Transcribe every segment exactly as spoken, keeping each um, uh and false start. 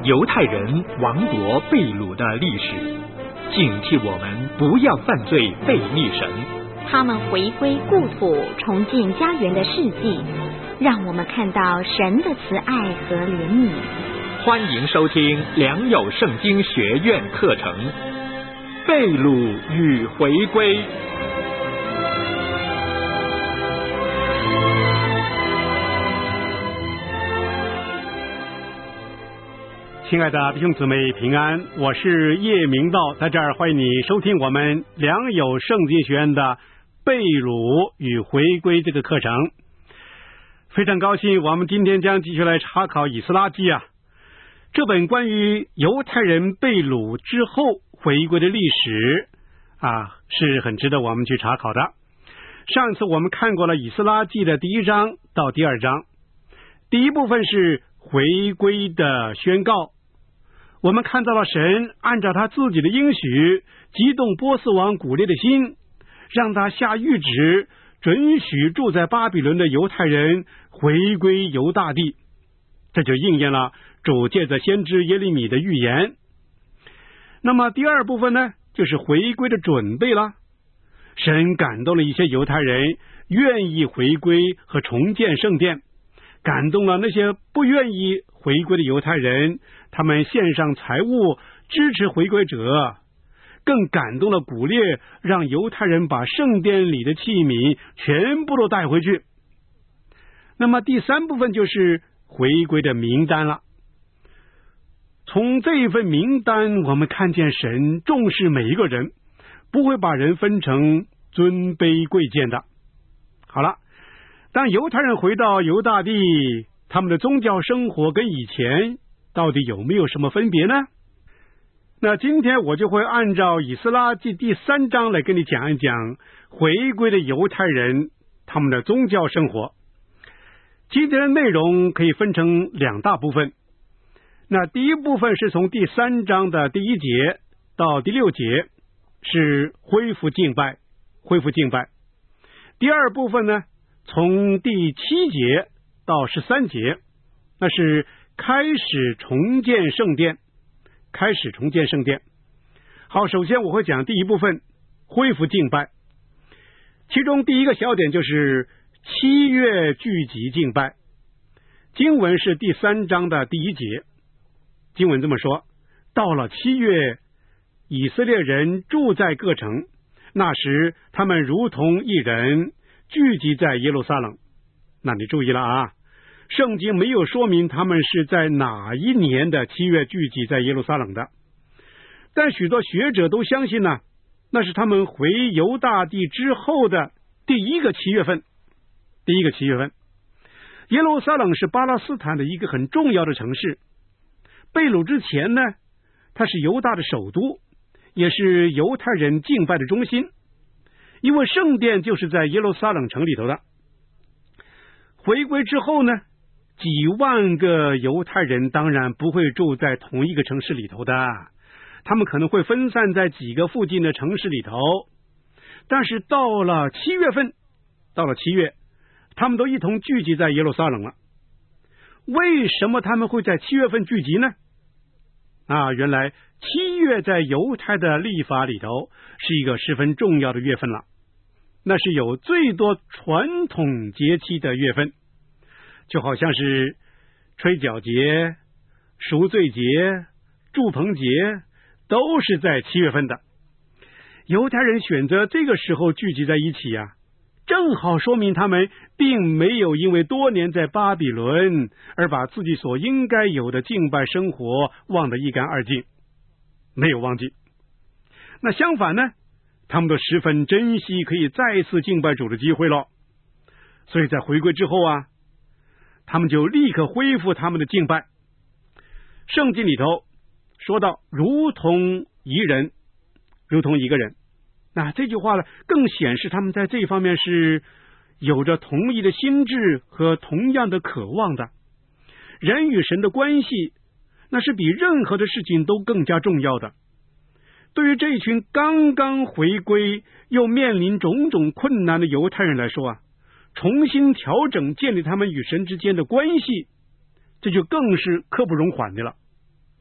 犹太人亡国被掳的历史，警惕我们不要犯罪背逆神。 他们回归故土、重建家园的事迹，让我们看到神的慈爱和怜悯。 欢迎收听良友圣经学院课程《被掳与回归》。 亲爱的弟兄姊妹平安，我是叶明道，在这儿欢迎你收听我们良友圣经学院的被掳与回归这个课程。非常高兴，我们今天将继续来查考以斯拉记啊，这本关于犹太人被掳之后回归的历史啊，是很值得我们去查考的。上次我们看过了以斯拉记的第一章到第二章，第一部分是回归的宣告，我们看到了神按照他自己的应许激动波斯王古列的心，让他下谕旨准许住在巴比伦的犹太人回归犹大地，这就应验了主借着先知耶利米的预言。那么第二部分呢，就是回归的准备了。神感动了一些犹太人愿意回归和重建圣殿，感动了那些不愿意回归的犹太人，他们献上财物支持回归者，更感动了古列，让犹太人把圣殿里的器皿全部都带回去。那么第三部分就是回归的名单了。从这一份名单，我们看见神重视每一个人，不会把人分成尊卑贵贱的。好了，当犹太人回到犹大地，他们的宗教生活跟以前到底有没有什么分别呢？那今天我就会按照以斯拉记第三章来跟你讲一讲回归的犹太人他们的宗教生活。今天的内容可以分成两大部分。那第一部分是从第三章的第一节到第六节，是恢复敬拜，恢复敬拜。第二部分呢，从第七节到十三节，那是开始重建圣殿，开始重建圣殿。好，首先我会讲第一部分，恢复敬拜。其中第一个小点就是七月聚集敬拜。经文是第三章的第一节，经文这么说：到了七月，以色列人住在各城，那时他们如同一人聚集在耶路撒冷。那你注意了啊，圣经没有说明他们是在哪一年的七月聚集在耶路撒冷的，但许多学者都相信呢，那是他们回犹大地之后的第一个七月份。第一个七月份，耶路撒冷是巴勒斯坦的一个很重要的城市。被掳之前呢，它是犹大的首都，也是犹太人敬拜的中心，因为圣殿就是在耶路撒冷城里头的。回归之后呢，几万个犹太人当然不会住在同一个城市里头的，他们可能会分散在几个附近的城市里头。但是到了七月份，到了七月，他们都一同聚集在耶路撒冷了。为什么他们会在七月份聚集呢？啊，原来七月在犹太的历法里头是一个十分重要的月份了，那是有最多传统节期的月份，就好像是吹角节、赎罪节、住棚节，都是在七月份的。犹太人选择这个时候聚集在一起啊，正好说明他们并没有因为多年在巴比伦而把自己所应该有的敬拜生活忘得一干二净，没有忘记。那相反呢，他们都十分珍惜可以再次敬拜主的机会了。所以在回归之后啊，他们就立刻恢复他们的敬拜。圣经里头说到如同一人，如同一个人，那这句话呢，更显示他们在这一方面是有着同一的心智和同样的渴望的。人与神的关系，那是比任何的事情都更加重要的。对于这一群刚刚回归又面临种种困难的犹太人来说啊，重新调整建立他们与神之间的关系，这就更是刻不容缓的了。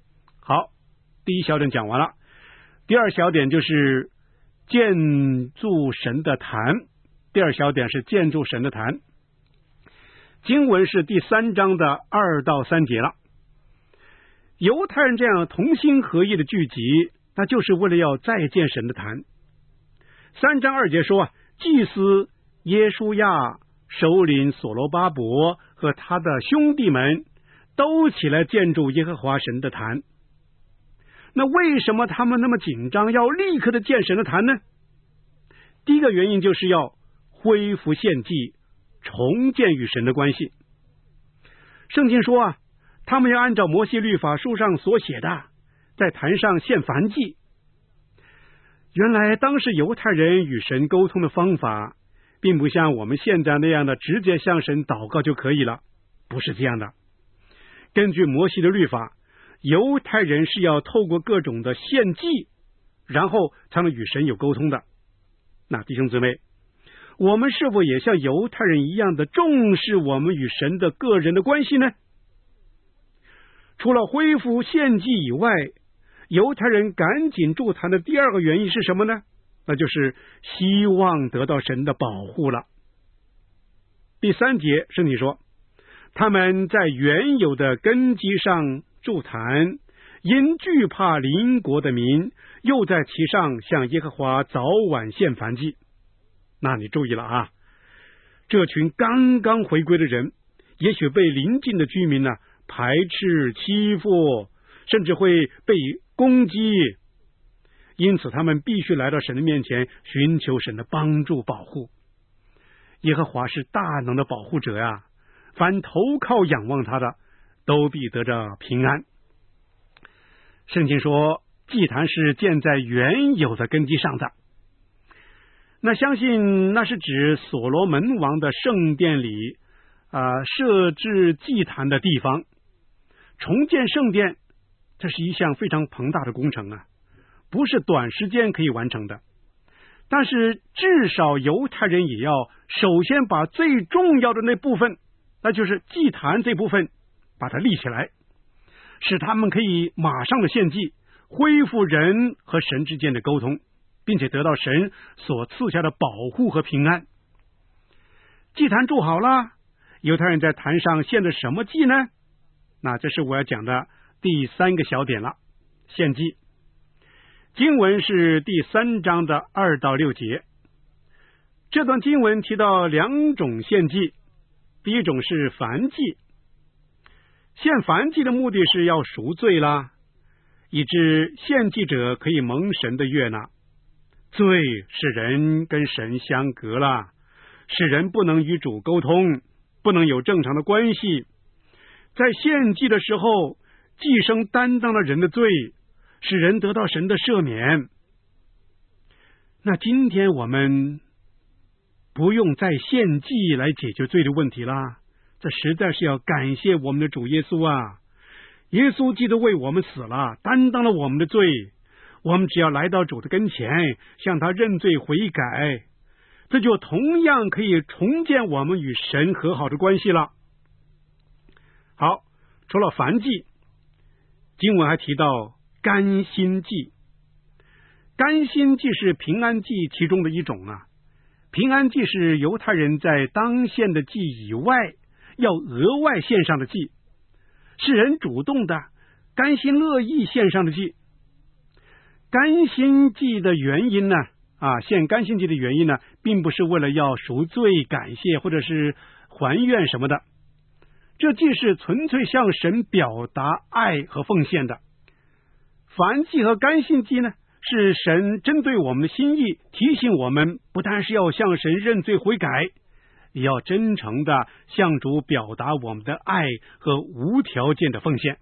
好，第一小点讲完了，第二小点就是建筑神的坛。第二小点是建筑神的坛。经文是第三章的二到三节了。犹太人这样同心合意的聚集，那就是为了要再建神的坛。三章二节说，祭司耶书亚、首领所罗巴伯和他的兄弟们都起来建筑耶和华神的坛。那为什么他们那么紧张，要立刻的建神的坛呢？第一个原因就是要恢复献祭，重建与神的关系。圣经说啊，他们要按照摩西律法书上所写的，在坛上献燔祭。原来当时犹太人与神沟通的方法，并不像我们现在那样的直接向神祷告就可以了，不是这样的。根据摩西的律法，犹太人是要透过各种的献祭，然后才能与神有沟通的。那弟兄姊妹，我们是否也像犹太人一样的重视我们与神的个人的关系呢？除了恢复献祭以外，犹太人赶紧筑坛的第二个原因是什么呢？那就是希望得到神的保护了。第三节圣经说，他们在原有的根基上筑坛，因惧怕邻国的民，又在其上向耶和华早晚献燔祭。那你注意了啊，这群刚刚回归的人，也许被邻近的居民呢排斥、欺负，甚至会被攻击，因此他们必须来到神的面前，寻求神的帮助保护。耶和华是大能的保护者呀、啊，凡投靠仰望他的，都必得着平安。圣经说，祭坛是建在原有的根基上的。那相信那是指所罗门王的圣殿里啊、呃、设置祭坛的地方。重建圣殿，这是一项非常庞大的工程啊，不是短时间可以完成的。但是至少犹太人也要首先把最重要的那部分，那就是祭坛这部分，把它立起来，使他们可以马上的献祭，恢复人和神之间的沟通，并且得到神所赐下的保护和平安。祭坛筑好了，犹太人在坛上献的什么祭呢？那这是我要讲的第三个小点了，献祭。经文是第三章的二到六节。这段经文提到两种献祭，第一种是燔祭。献燔祭的目的是要赎罪啦，以致献祭者可以蒙神的悦纳。罪使人跟神相隔了，使人不能与主沟通，不能有正常的关系。在献祭的时候，祭牲担当了人的罪，使人得到神的赦免。那今天我们不用再献祭来解决罪的问题啦，这实在是要感谢我们的主耶稣啊！耶稣基督为我们死了，担当了我们的罪，我们只要来到主的跟前，向他认罪悔改，这就同样可以重建我们与神和好的关系了。好，除了燔祭，经文还提到甘心祭。甘心祭是平安祭其中的一种啊。平安祭是犹太人在当献的祭以外要额外献上的祭，是人主动的甘心乐意献上的祭。甘心祭的原因呢啊，献甘心祭的原因呢，并不是为了要赎罪感谢或者是还愿什么的，这祭是纯粹向神表达爱和奉献的。燔祭和甘心祭呢，是神针对我们的心意，提醒我们不但是要向神认罪悔改，也要真诚的向主表达我们的爱和无条件的奉献。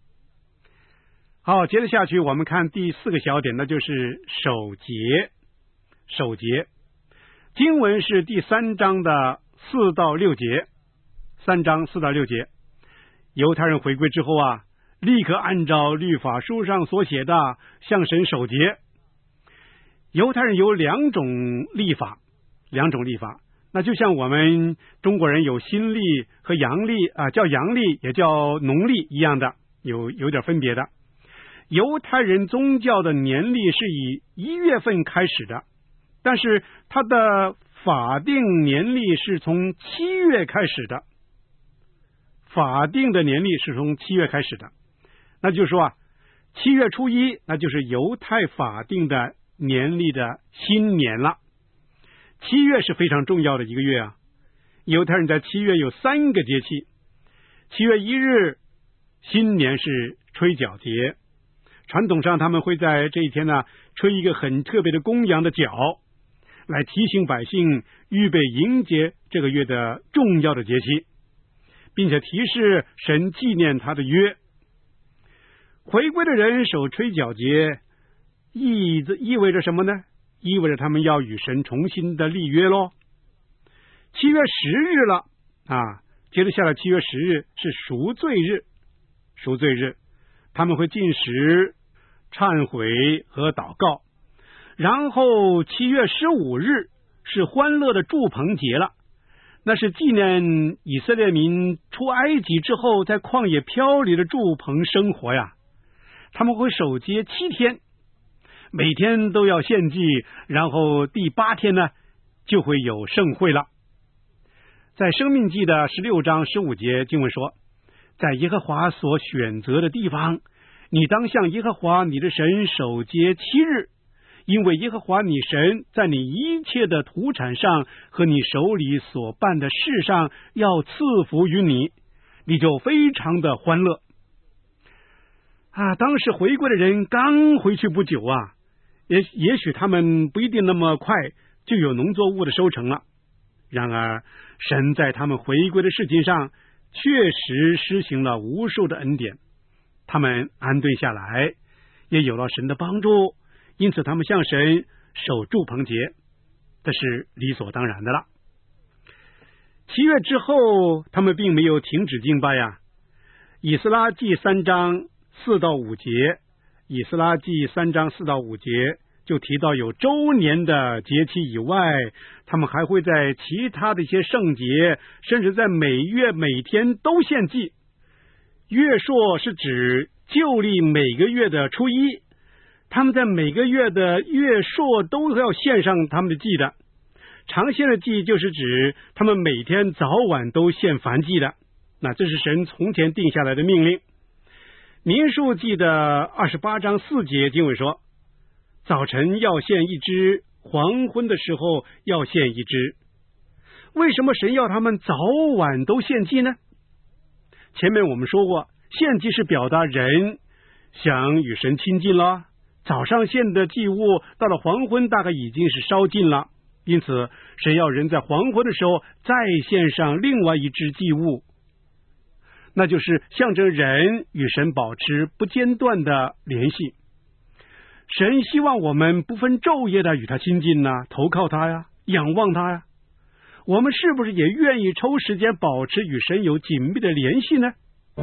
好，接着下去我们看第四个小点，那就是守节。守节经文是第三章的四到六节。三章四到六节，犹太人回归之后啊，立刻按照律法书上所写的向神守节。犹太人有两种历法，两种历法，那就像我们中国人有新历和阳历啊，叫阳历也叫农历一样的，有有点分别的。 犹太人宗教的年历是以一月份开始的，但是它的法定年历是从七月开始的。法定的年历是从七月开始的，那就是说啊，七月初一，那就是犹太法定的年历的新年了。七月是非常重要的一个月啊，犹太人在七月有三个节气。七月一日，新年是吹角节，传统上他们会在这一天呢，吹一个很特别的公羊的角，来提醒百姓预备迎接这个月的重要的节气，并且提示神纪念他的约。回归的人守吹角节，意意味着什么呢？意味着他们要与神重新的立约咯。七月十日了啊，接着下来七月十日是赎罪日，赎罪日他们会进食、忏悔和祷告。然后七月十五日是欢乐的住棚节了，那是纪念以色列民出埃及之后在旷野漂流的住棚生活呀。他们会守节七天，每天都要献祭，然后第八天呢就会有盛会了。在申命记的十六章十五节经文说，在耶和华所选择的地方，你当向耶和华你的神守节七日，因为耶和华你神在你一切的土产上和你手里所办的事上要赐福于你，你就非常的欢乐啊！当时回归的人刚回去不久啊，也也许他们不一定那么快就有农作物的收成了。然而神在他们回归的事情上确实施行了无数的恩典，他们安顿下来，也有了神的帮助，因此他们向神守住棚节，这是理所当然的了。七月之后他们并没有停止敬拜呀。以斯拉记三章四到五节，以斯拉记三章四到五节就提到有周年的节气以外，他们还会在其他的一些圣节，甚至在每月每天都献祭。月朔是指旧历每个月的初一，他们在每个月的月朔都要献上他们的祭的。常献的祭就是指他们每天早晚都献燔祭的，那这是神从前定下来的命令。民数记的二十八章四节经文说，早晨要献一只，黄昏的时候要献一只。为什么神要他们早晚都献祭呢？前面我们说过，献祭是表达人想与神亲近了，早上献的祭物到了黄昏大概已经是烧尽了，因此神要人在黄昏的时候再献上另外一只祭物，那就是象征人与神保持不间断的联系。神希望我们不分昼夜的与他亲近啊，投靠他呀，仰望他呀。我们是不是也愿意抽时间保持与神有紧密的联系呢？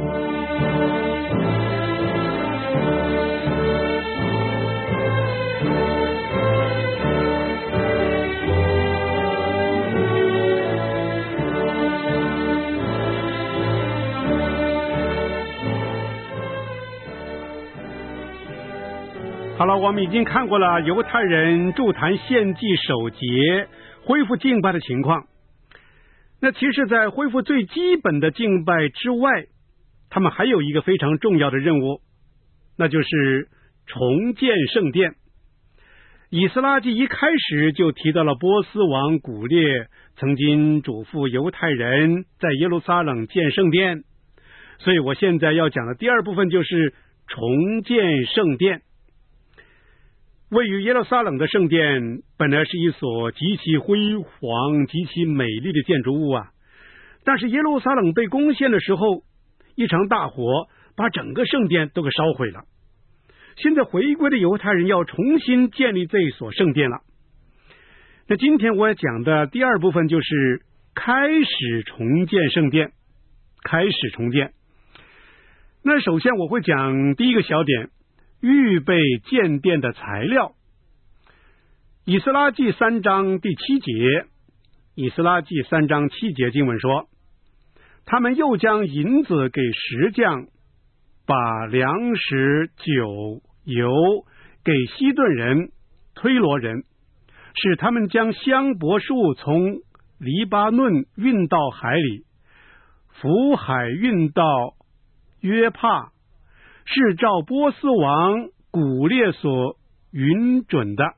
好了，我们已经看过了犹太人筑坛献祭守节恢复敬拜的情况。那其实在恢复最基本的敬拜之外，他们还有一个非常重要的任务，那就是重建圣殿。以斯拉记一开始就提到了波斯王古列曾经嘱咐犹太人在耶路撒冷建圣殿，所以我现在要讲的第二部分就是重建圣殿。位于耶路撒冷的圣殿本来是一所极其辉煌、极其美丽的建筑物啊，但是耶路撒冷被攻陷的时候，一场大火把整个圣殿都给烧毁了。现在回归的犹太人要重新建立这一所圣殿了。那今天我要讲的第二部分就是开始重建圣殿，开始重建。那首先我会讲第一个小点，预备建殿的材料。以斯拉记三章第七节，以斯拉记三章七节经文说，他们又将银子给石匠， 把粮食、酒、油给西顿人、推罗人，使他们将香柏树从黎巴嫩运到海里，浮海运到约帕，是照波斯王古列所允准的。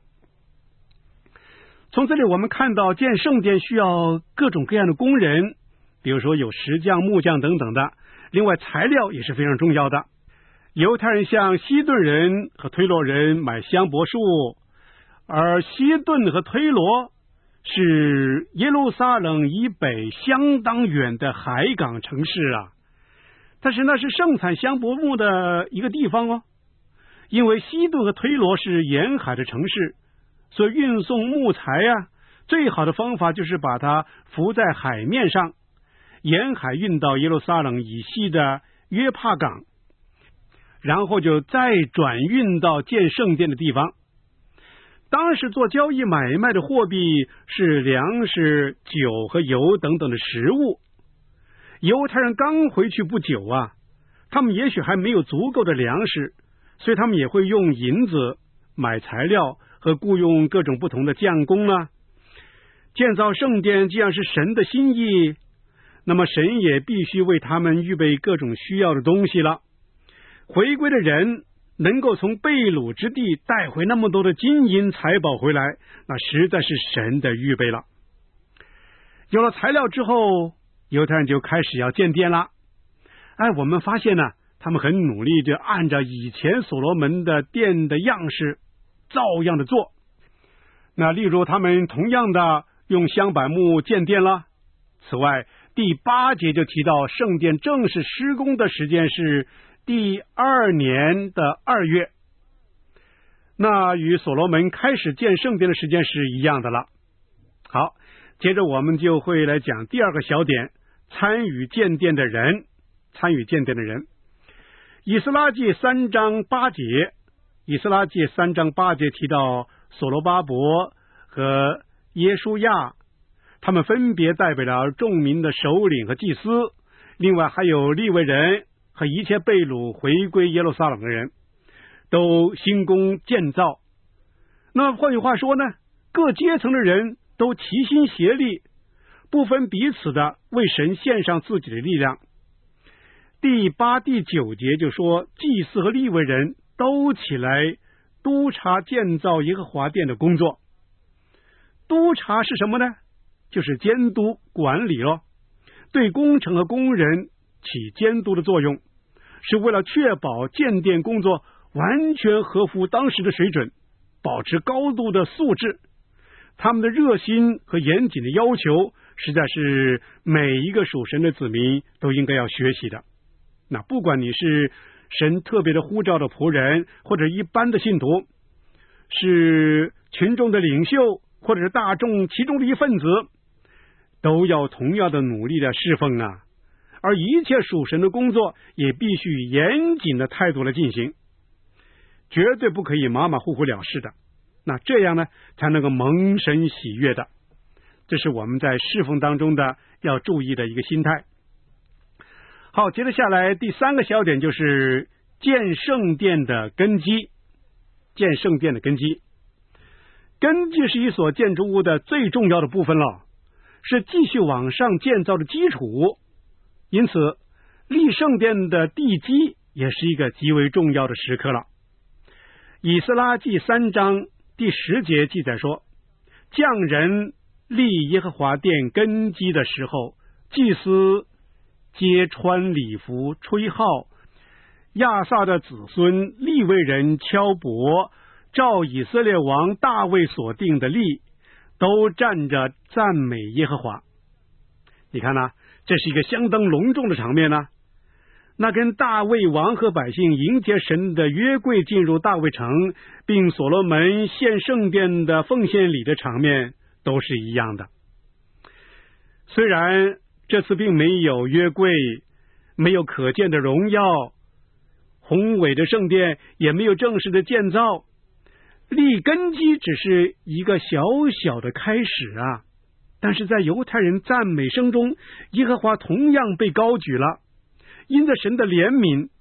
从这里我们看到，建圣殿需要各种各样的工人，比如说有石匠、木匠等等的，另外材料也是非常重要的。犹太人向西顿人和推罗人买香柏树，而西顿和推罗是耶路撒冷以北相当远的海港城市啊，但是那是盛产香柏木的一个地方哦。因为西顿和推罗是沿海的城市，所以运送木材啊，最好的方法就是把它浮在海面上，沿海运到耶路撒冷以西的约帕港，然后就再转运到建圣殿的地方。当时做交易买卖的货币是粮食、酒和油等等的食物。犹太人刚回去不久啊，他们也许还没有足够的粮食，所以他们也会用银子买材料和雇用各种不同的匠工啊。建造圣殿既然是神的心意，那么神也必须为他们预备各种需要的东西了。回归的人能够从被掳之地带回那么多的金银财宝回来，那实在是神的预备了。有了材料之后，犹太人就开始要建殿了。哎，我们发现呢，他们很努力地按照以前所罗门的殿的样式照样的做。那例如他们同样的用香柏木建殿了。此外，第八节就提到圣殿正式施工的时间是第二年的二月，那与所罗门开始建圣殿的时间是一样的了。好，接着我们就会来讲第二个小点，参与建殿的人。参与建殿的人，以斯拉记三章八节，以斯拉记三章八节提到所罗巴伯和耶书亚，他们分别代表了众民的首领和祭司，另外还有利未人和一切被掳回归耶路撒冷的人，都兴工建造。那么换句话说呢，各阶层的人都齐心协力，不分彼此的为神献上自己的力量。第八、第九节就说，祭司和利未人都起来督察建造耶和华殿的工作。督察是什么呢？就是监督管理咯，对工程和工人起监督的作用，是为了确保建殿工作完全合乎当时的水准，保持高度的素质。他们的热心和严谨的要求，实在是每一个属神的子民都应该要学习的。那不管你是神特别的呼召的仆人，或者一般的信徒，是群众的领袖，或者是大众其中的一份子，都要同样的努力的侍奉啊。而一切属神的工作也必须以严谨的态度来进行，绝对不可以马马虎虎了事的。那这样呢，才能够蒙神喜悦的。这是我们在侍奉当中的要注意的一个心态。好，接着下来第三个小点就是建圣殿的根基。建圣殿的根基，根基是一所建筑物的最重要的部分了，是继续往上建造的基础。因此，立圣殿的地基也是一个极为重要的时刻了。以斯拉记三章第十节记载说，匠人立耶和华殿根基的时候，祭司皆穿礼服吹号，亚萨的子孙利未人敲钹，照以色列王大卫所定的例，都站着赞美耶和华。你看啊，这是一个相当隆重的场面啊。那跟大卫王和百姓迎接神的约柜进入大卫城，并所罗门献圣殿的奉献礼的场面都是一样的。虽然这次并没有约柜，没有可见的荣耀，宏伟的圣殿也没有正式的建造，立根基只是一个小小的开始啊。但是在犹太人赞美声中，耶和华同样被高举了。因着神的怜悯，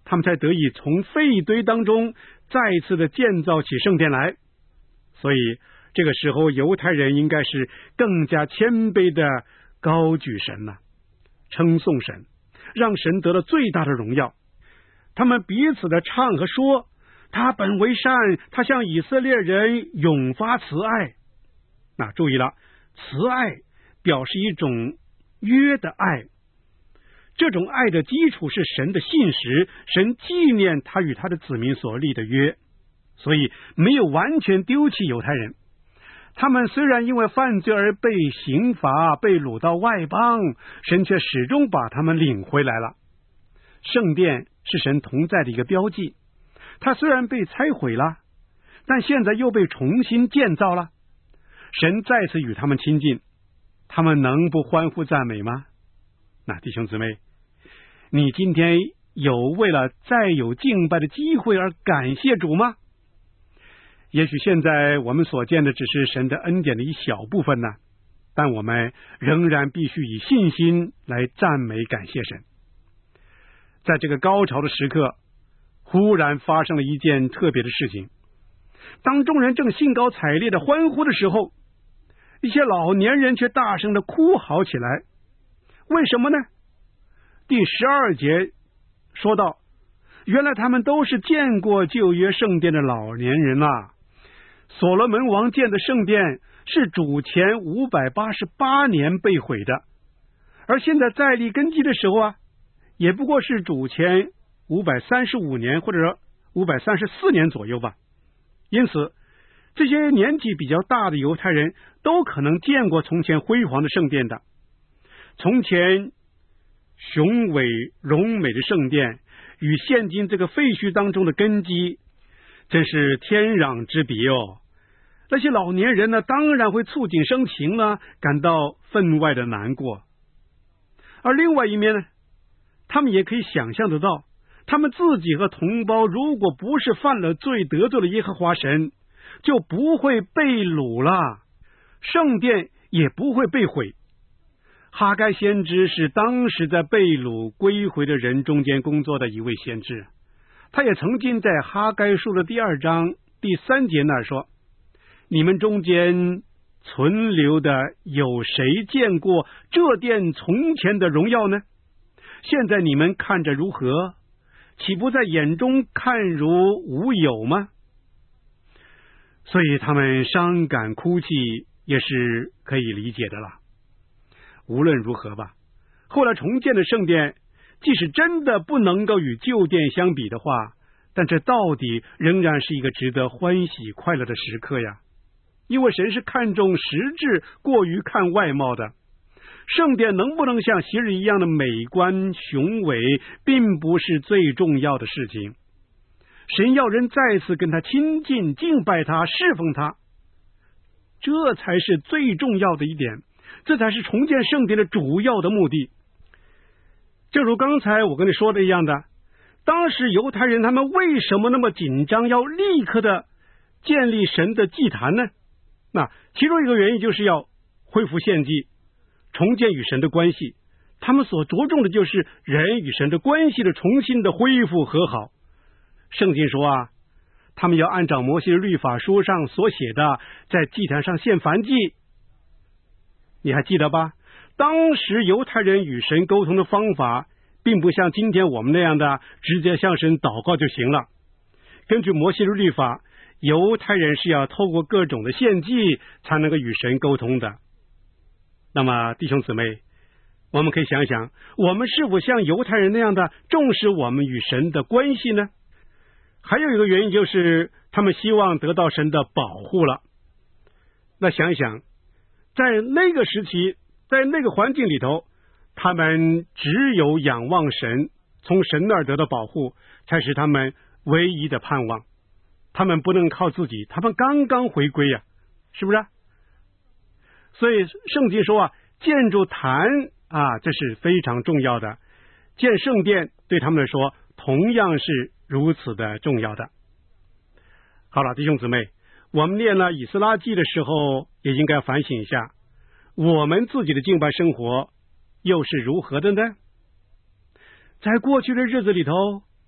他们才得以从废堆当中再次的建造起圣殿来。所以这个时候犹太人应该是更加谦卑的高举神了，称颂神，让神得了最大的荣耀。他们彼此的唱和说，他本为善，他向以色列人永发慈爱。那注意了，慈爱表示一种约的爱，这种爱的基础是神的信实，神纪念他与他的子民所立的约，所以没有完全丢弃犹太人。他们虽然因为犯罪而被刑罚，被掳到外邦，神却始终把他们领回来了。圣殿是神同在的一个标记，它虽然被拆毁了，但现在又被重新建造了。神再次与他们亲近，他们能不欢呼赞美吗？那弟兄姊妹，你今天有为了再有敬拜的机会而感谢主吗？也许现在我们所见的只是神的恩典的一小部分呢，但我们仍然必须以信心来赞美感谢神。在这个高潮的时刻，忽然发生了一件特别的事情。当众人正兴高采烈的欢呼的时候，一些老年人却大声的哭嚎起来。为什么呢？第十二节说到，原来他们都是见过旧约圣殿的老年人啊。所罗门王建的圣殿是主前五百八十八年被毁的，而现在再立根基的时候啊，也不过是主前五百三十五年或者五百三十四年左右吧。因此这些年纪比较大的犹太人都可能见过从前辉煌的圣殿的。从前雄伟荣美的圣殿与现今这个废墟当中的根基真是天壤之别哦。那些老年人呢，当然会触景生情了，感到分外的难过。而另外一面呢，他们也可以想象得到，他们自己和同胞如果不是犯了罪得罪了耶和华神，就不会被掳了，圣殿也不会被毁。哈该先知是当时在被掳归回的人中间工作的一位先知，他也曾经在哈该书的第二章第三节那儿说，你们中间存留的有谁见过这殿从前的荣耀呢？现在你们看着如何？岂不在眼中看如无有吗？所以他们伤感哭泣也是可以理解的了。无论如何吧，后来重建的圣殿即使真的不能够与旧殿相比的话，但这到底仍然是一个值得欢喜快乐的时刻呀。因为神是看重实质过于看外貌的，圣殿能不能像昔日一样的美观雄伟，并不是最重要的事情。神要人再次跟他亲近，敬拜他，侍奉他，这才是最重要的一点，这才是重建圣殿的主要的目的。正如刚才我跟你说的一样的，当时犹太人他们为什么那么紧张，要立刻的建立神的祭坛呢？那其中一个原因就是要恢复献祭，重建与神的关系。他们所着重的就是人与神的关系的重新的恢复和好。圣经说啊，他们要按照摩西的律法书上所写的，在祭坛上献燔祭。你还记得吧？当时犹太人与神沟通的方法并不像今天我们那样的直接向神祷告就行了。根据摩西的律法，犹太人是要透过各种的献祭才能够与神沟通的。那么弟兄姊妹，我们可以想想，我们是否像犹太人那样的重视我们与神的关系呢？还有一个原因就是他们希望得到神的保护了。那想一想，在那个时期，在那个环境里头，他们只有仰望神，从神那儿得到保护，才是他们唯一的盼望。他们不能靠自己，他们刚刚回归呀、啊，是不是？所以圣经说啊，建筑坛啊，这是非常重要的。建圣殿对他们来说同样是如此的重要的。好了，弟兄姊妹，我们念了以斯拉记的时候，也应该反省一下，我们自己的敬拜生活又是如何的呢？在过去的日子里头，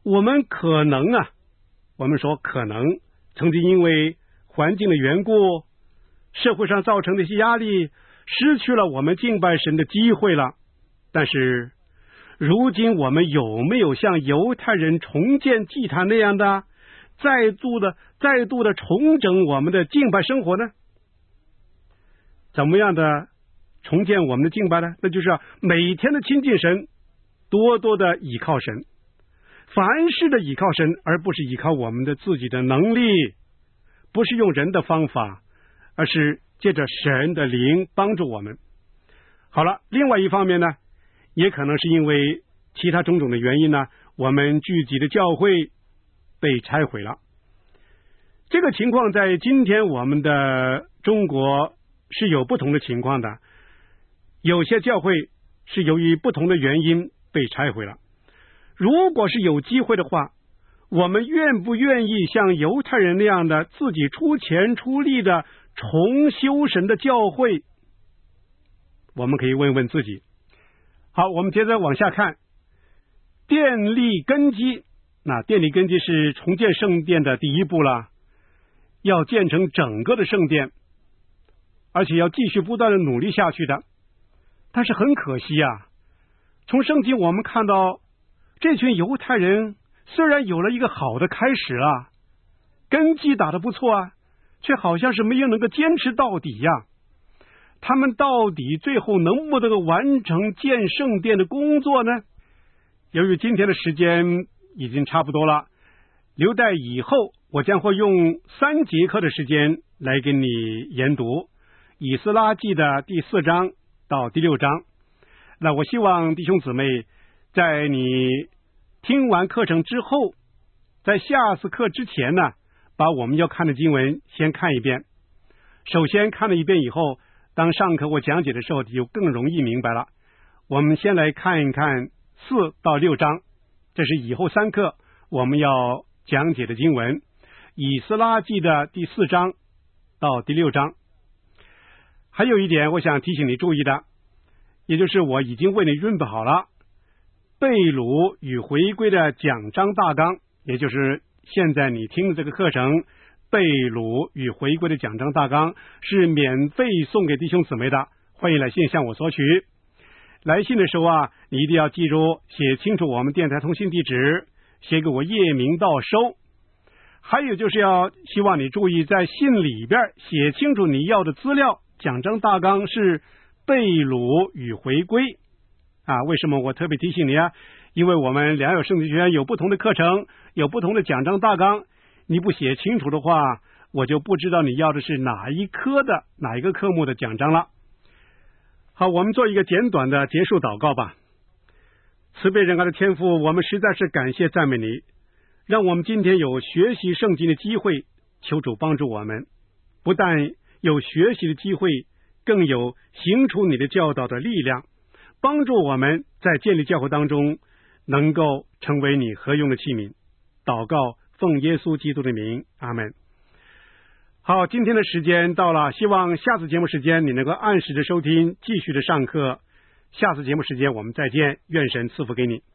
我们可能啊，我们说可能曾经因为环境的缘故，社会上造成的一些压力，失去了我们敬拜神的机会了。但是如今我们有没有像犹太人重建祭坛那样的再度的再度的重整我们的敬拜生活呢？怎么样的重建我们的敬拜呢？那就是要每天的亲近神，多多的倚靠神，凡事的倚靠神，而不是倚靠我们的自己的能力，不是用人的方法，而是借着神的灵帮助我们。好了，另外一方面呢，也可能是因为其他种种的原因呢，我们聚集的教会被拆毁了。这个情况在今天我们的中国是有不同的情况的，有些教会是由于不同的原因被拆毁了。如果是有机会的话，我们愿不愿意像犹太人那样的自己出钱出力的重修神的教会？我们可以问问自己。好，我们接着往下看，奠立根基。那奠立根基是重建圣殿的第一步了，要建成整个的圣殿，而且要继续不断的努力下去的。但是很可惜啊，从圣经我们看到，这群犹太人虽然有了一个好的开始啊，根基打得不错啊，却好像是没有能够坚持到底呀、啊。他们到底最后能不能够完成建圣殿的工作呢？由于今天的时间已经差不多了，留待以后我将会用三节课的时间来给你研读以斯拉记的第四章到第六章。那我希望弟兄姊妹在你听完课程之后，在下次课之前呢，把我们要看的经文先看一遍。首先看了一遍以后，当上课我讲解的时候就更容易明白了。我们先来看一看四到六章，这是以后三课我们要讲解的经文，以斯拉记的第四章到第六章。还有一点我想提醒你注意的，也就是我已经为你准备好了被掳与回归的讲章大纲，也就是现在你听的这个课程被掳与回归的讲章大纲是免费送给弟兄姊妹的，欢迎来信向我索取。来信的时候啊，你一定要记住写清楚我们电台通信地址，写给我叶明道收。还有就是要希望你注意在信里边写清楚你要的资料，讲章大纲是被掳与回归啊。为什么我特别提醒你啊？因为我们良友圣经学院有不同的课程，有不同的讲章大纲，你不写清楚的话，我就不知道你要的是哪一科的哪一个科目的讲章了。好，我们做一个简短的结束祷告吧。慈悲仁爱的天父，我们实在是感谢赞美你，让我们今天有学习圣经的机会，求主帮助我们，不但有学习的机会，更有行出你的教导的力量，帮助我们在建立教会当中能够成为你合用的器皿。祷告奉耶稣基督的名，阿们。好，今天的时间到了，希望下次节目时间你能够按时的收听，继续的上课。下次节目时间我们再见，愿神赐福给你。